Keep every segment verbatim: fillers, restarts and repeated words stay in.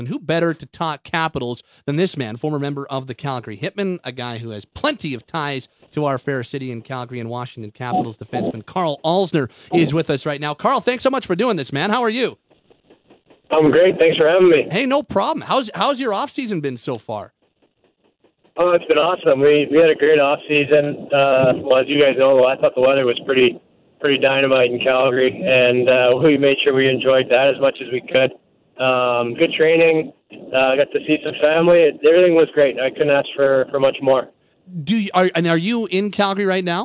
And who better to talk Capitals than this man, former member of the Calgary Hitmen, a guy who has plenty of ties to our fair city in Calgary and Washington Capitals defenseman. Karl Alzner is with us right now. Karl, thanks so much for doing this, man. How are you? I'm great. Thanks for having me. Hey, no problem. How's how's your off season been so far? Oh, it's been awesome. We we had a great off season. Uh, well, as you guys know, I thought the weather was pretty pretty dynamite in Calgary, and uh, we made sure we enjoyed that as much as we could. Um, good training. Uh, got to see some family. It, everything was great. I couldn't ask for, for much more. Do you, are and are you in Calgary right now?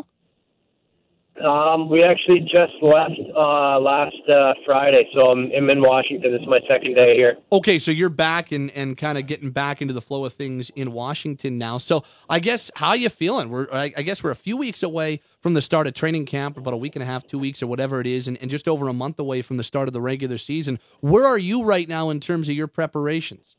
Um, we actually just left uh, last uh, Friday, so I'm, I'm in Washington. This is my second day here. Okay, so you're back and, and kind of getting back into the flow of things in Washington now. So I guess, how are you feeling? We're I, I guess we're a few weeks away from the start of training camp, about a week and a half, two weeks, or whatever it is, and, and just over a month away from the start of the regular season. Where are you right now in terms of your preparations?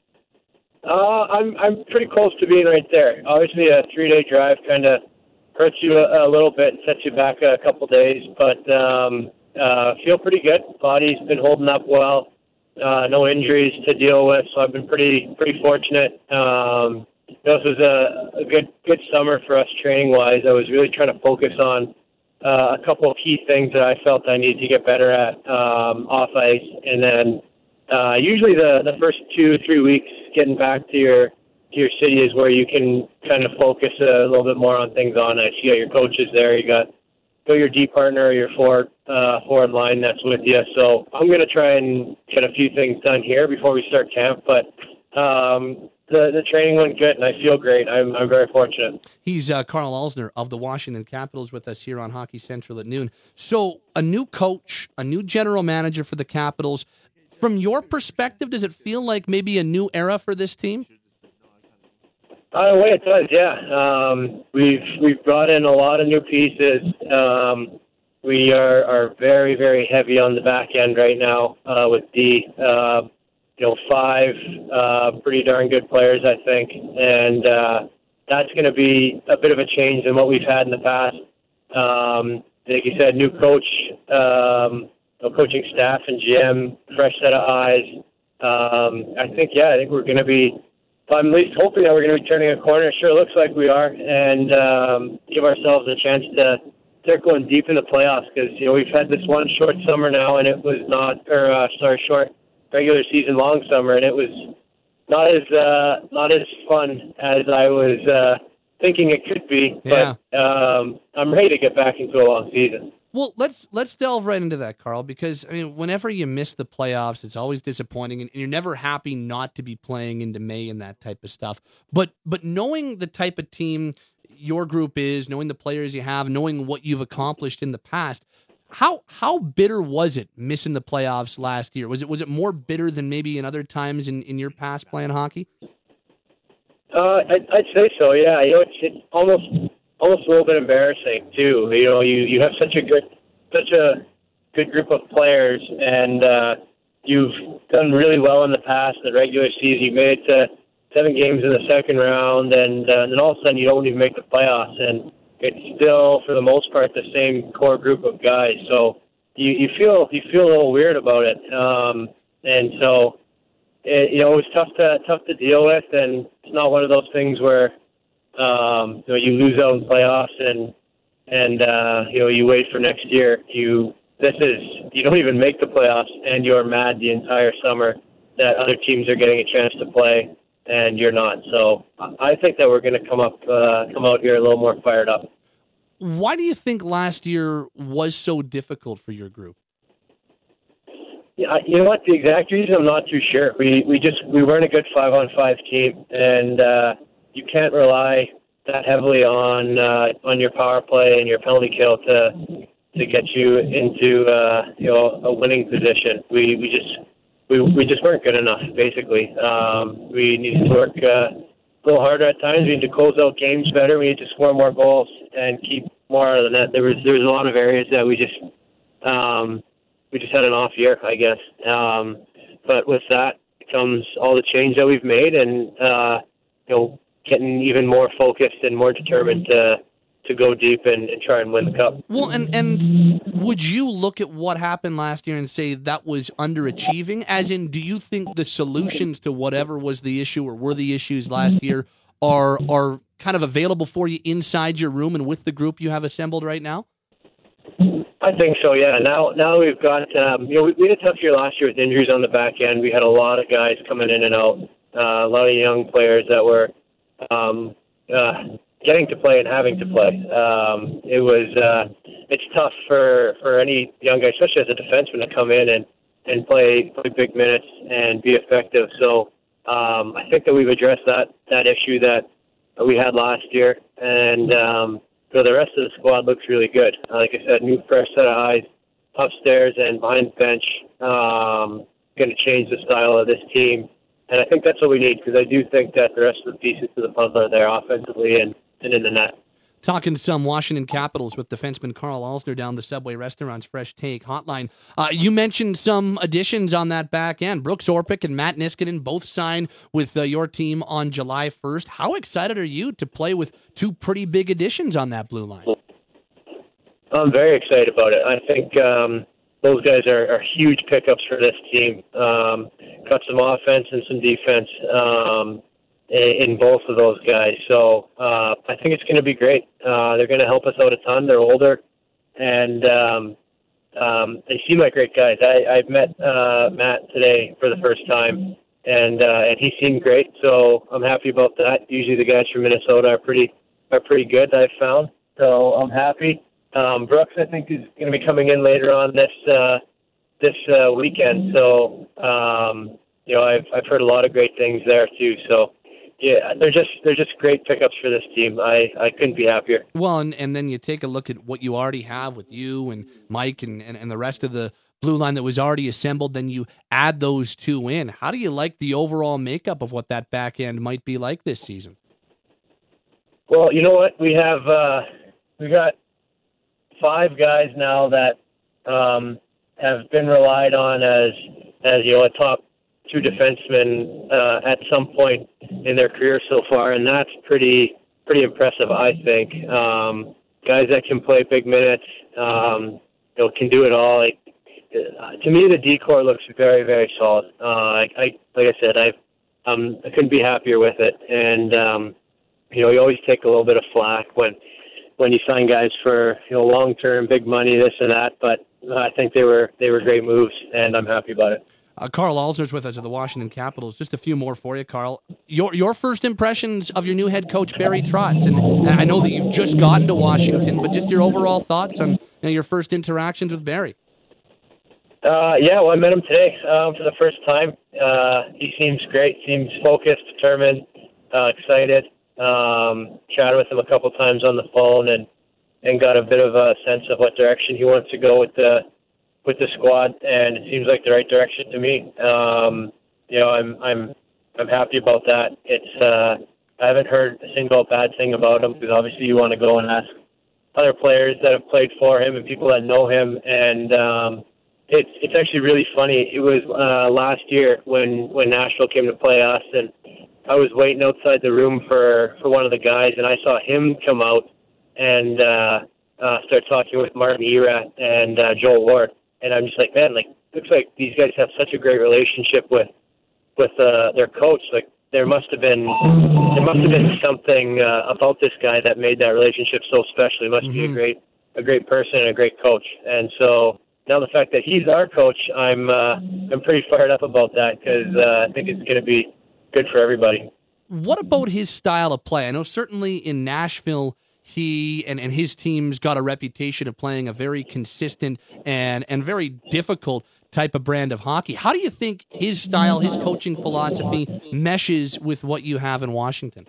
Uh, I'm I'm pretty close to being right there. Obviously, a three-day drive kind of hurts you a, a little bit, sets you back a couple days, but um, uh, feel pretty good. Body's been holding up well. Uh, no injuries to deal with, so I've been pretty pretty fortunate. Um, this was a, a good good summer for us training-wise. I was really trying to focus on uh, a couple of key things that I felt I needed to get better at um, off ice, and then uh, usually the, the first two three weeks getting back to your to your city is where you can kind of focus a little bit more on things on ice. You got your coaches there. You got got your D partner or your forward uh, forward line that's with you. So I'm going to try and get a few things done here before we start camp. But um, the the training went good, and I feel great. I'm I'm very fortunate. He's uh, Karl Alzner of the Washington Capitals with us here on Hockey Central at noon. So a new coach, a new general manager for the Capitals. From your perspective, does it feel like maybe a new era for this team? Uh, the way it does, yeah. Um, we've we've brought in a lot of new pieces. Um, we are, are very very heavy on the back end right now uh, with the uh, you know five uh, pretty darn good players, I think, and uh, that's going to be a bit of a change than what we've had in the past. Um, like you said, new coach, um, coaching staff, and G M, fresh set of eyes. Um, I think, yeah, I think we're going to be. I'm at least hoping that we're going to be turning a corner. It sure looks like we are, and um, give ourselves a chance to start going deep in the playoffs because, you know, we've had this one short summer now, and it was not, or uh, sorry, short regular season, long summer, and it was not as uh, not as fun as I was uh, thinking it could be. Yeah. But um, I'm ready to get back into a long season. Well, let's let's delve right into that, Karl, because I mean, whenever you miss the playoffs, it's always disappointing, and you're never happy not to be playing into May and that type of stuff. But but knowing the type of team your group is, knowing the players you have, knowing what you've accomplished in the past, how how bitter was it missing the playoffs last year? Was it was it more bitter than maybe in other times in, in your past playing hockey? Uh, I'd, I'd say so. Yeah, you know, it's, it's almost. Almost a little bit embarrassing too. You know, you, you have such a good such a good group of players, and uh, you've done really well in the past. The regular season, you made it to seven games in the second round, and, uh, and then all of a sudden you don't even make the playoffs. And it's still, for the most part, the same core group of guys. So you, you feel you feel a little weird about it, um, and so it, you know, it was tough to tough to deal with. And it's not one of those things where Um, you know, you lose out in playoffs and and uh, you know you wait for next year. You this is you don't even make the playoffs and you're mad the entire summer that other teams are getting a chance to play and you're not. So I think that we're going to come up uh, come out here a little more fired up. Why do you think last year was so difficult for your group? Yeah, you know what? The exact reason I'm not too sure. We we just we weren't a good five on five team, and uh, you can't rely that heavily on uh, on your power play and your penalty kill to to get you into uh, you know a winning position. We we just we we just weren't good enough. Basically, um, we needed to work uh, a little harder at times. We need to close out games better. We need to score more goals and keep more out of the net. There was there was a lot of areas that we just um, we just had an off year, I guess. Um, but with that comes all the change that we've made, and uh, you know. getting even more focused and more determined to to to go deep and, and try and win the cup. Well, and and would you look at what happened last year and say that was underachieving? As in, do you think the solutions to whatever was the issue or were the issues last year are are kind of available for you inside your room and with the group you have assembled right now? I think so, yeah. Now now we've got, um, you know, we, we had a tough year last year with injuries on the back end. We had a lot of guys coming in and out, uh, a lot of young players that were um, uh, getting to play and having to play. Um, it was, uh, it's tough for, for any young guy, especially as a defenseman, to come in and, and play, play big minutes and be effective. So um, I think that we've addressed that, that issue that we had last year. And, um, so the rest of the squad looks really good. Uh, like I said, new fresh set of eyes upstairs and behind the bench. Um, going to change the style of this team. And I think that's what we need, because I do think that the rest of the pieces to the puzzle are there offensively and, and in the net. Talking some Washington Capitals with defenseman Carl Alsner down the Subway Restaurant's Fresh Take hotline. Uh, you mentioned some additions on that back end. Brooks Orpik and Matt Niskanen both signed with uh, your team on July first. How excited are you to play with two pretty big additions on that blue line? I'm very excited about it. I think um, those guys are, are huge pickups for this team. Um, got some offense and some defense um, in both of those guys. So uh, I think it's going to be great. Uh, they're going to help us out a ton. They're older, and um, um, they seem like great guys. I, I've met uh, Matt today for the first time, and uh, and he seemed great. So I'm happy about that. Usually the guys from Minnesota are pretty are pretty good, I've found. So I'm happy. Um, Brooks, I think, is going to be coming in later on this uh, this uh, weekend. So um, you know, I've I've heard a lot of great things there too. So. Yeah, they're just they're just great pickups for this team. I, I couldn't be happier. Well, and, and then you take a look at what you already have with you and Mike and, and, and the rest of the blue line that was already assembled. Then you add those two in. How do you like the overall makeup of what that back end might be like this season? Well, you know what? We have uh, we got five guys now that um, have been relied on as as you know a top two defensemen uh, at some point in their career so far, and that's pretty pretty impressive, I think. Um, guys that can play big minutes, um, you know, can do it all. Like, uh, to me, the D-core looks very, very solid. Uh, I, I like I said, I um, I couldn't be happier with it. And um, you know, you always take a little bit of flack when when you sign guys for you know long term, big money, this and that. But I think they were they were great moves, and I'm happy about it. Uh, Carl Alsner's with us at the Washington Capitals. Just a few more for you, Carl. Your your first impressions of your new head coach, Barry Trotz. And, and I know that you've just gotten to Washington, but just your overall thoughts on you know, your first interactions with Barry. Uh, yeah, well, I met him today um, for the first time. Uh, he seems great, seems focused, determined, uh, excited. Um, chatted with him a couple times on the phone and, and got a bit of a sense of what direction he wants to go with the with the squad, and it seems like the right direction to me. Um, you know, I'm I'm I'm happy about that. It's uh, I haven't heard a single bad thing about him, because obviously you want to go and ask other players that have played for him and people that know him. And um, it's it's actually really funny. It was uh, last year when when Nashville came to play us, and I was waiting outside the room for for one of the guys, and I saw him come out and uh, uh, start talking with Martin Erat and uh, Joel Ward. And I'm just like, man, like, looks like these guys have such a great relationship with with uh, their coach. Like, there must have been there must have been something uh, about this guy that made that relationship so special. He must mm-hmm. be a great a great person and a great coach. And so now the fact that he's our coach, I'm uh, I'm pretty fired up about that, because uh, I think it's going to be good for everybody. What about his style of play? I know certainly in Nashville, he and, and his team's got a reputation of playing a very consistent and, and very difficult type of brand of hockey. How do you think his style, his coaching philosophy meshes with what you have in Washington?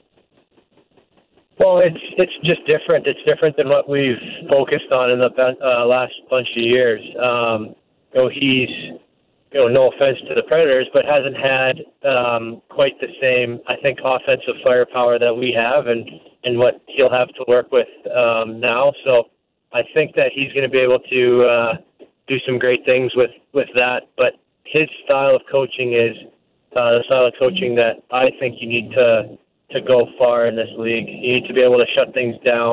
Well, it's it's just different. It's different than what we've focused on in the uh, last bunch of years. Um, you know, he's, you know, no offense to the Predators, but hasn't had um, quite the same, I think, offensive firepower that we have, and, and what he'll have to work with um, now. So I think that he's going to be able to uh, do some great things with, with that. But his style of coaching is uh, the style of coaching that I think you need to to go far in this league. You need to be able to shut things down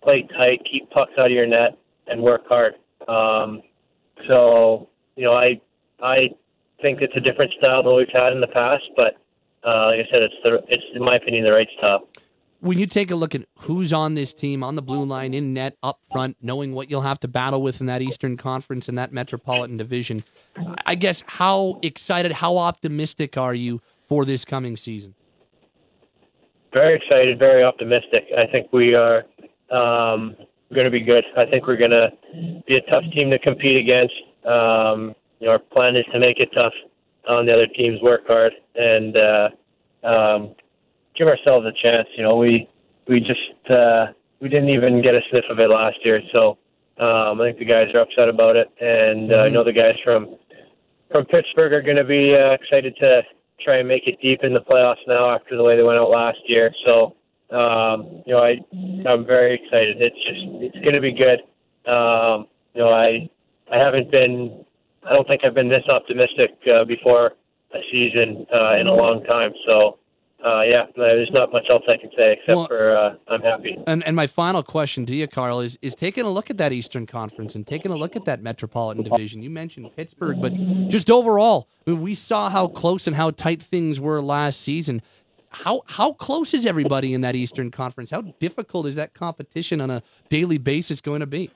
play tight, keep pucks out of your net, and work hard. Um, so, you know, I I think it's a different style than we've had in the past, but uh, like I said, it's the it's in my opinion the right style. When you take a look at who's on this team, on the blue line, in net, up front, knowing what you'll have to battle with in that Eastern Conference and that Metropolitan Division, I guess how excited, how optimistic are you for this coming season? Very excited, very optimistic. I think we are um, going to be good. I think we're going to be a tough team to compete against. Um, you know, our plan is to make it tough on the other teams, work hard, and uh, um, give ourselves a chance. You know, we we just uh, we didn't even get a sniff of it last year, so um, I think the guys are upset about it, and uh, I know the guys from from Pittsburgh are going to be uh, excited to try and make it deep in the playoffs now after the way they went out last year. So, um, you know, I I'm very excited. It's just it's going to be good. Um, you know, I I haven't been I don't think I've been this optimistic uh, before a season uh, in a long time. So. Uh, yeah, there's not much else I can say except well, for uh, I'm happy. And, and my final question to you, Carl, is is taking a look at that Eastern Conference and taking a look at that Metropolitan Division. You mentioned Pittsburgh, but just overall, I mean, we saw how close and how tight things were last season. How how close is everybody in that Eastern Conference? How difficult is that competition on a daily basis going to be?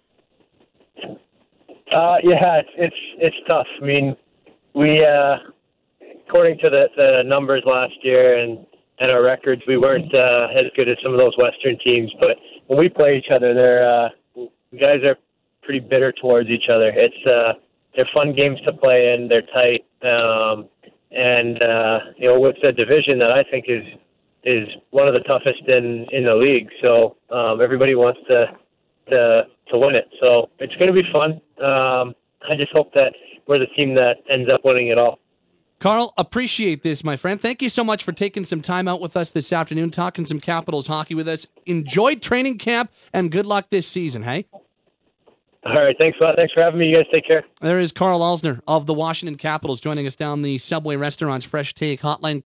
Uh, yeah, it's, it's it's tough. I mean, we uh, according to the, the numbers last year and. And our records, we weren't uh, as good as some of those Western teams. But when we play each other, they're uh, the guys are pretty bitter towards each other. It's uh, they're fun games to play in. They're tight, um, and uh, you know, with the division that I think is is one of the toughest in, in the league. So um, everybody wants to to to win it. So it's going to be fun. Um, I just hope that we're the team that ends up winning it all. Carl, appreciate this, my friend. Thank you so much for taking some time out with us this afternoon, talking some Capitals hockey with us. Enjoy training camp, and good luck this season, hey? All right, thanks a lot. Thanks for having me. You guys take care. There is Carl Alsner of the Washington Capitals joining us down the Subway Restaurant's Fresh Take Hotline.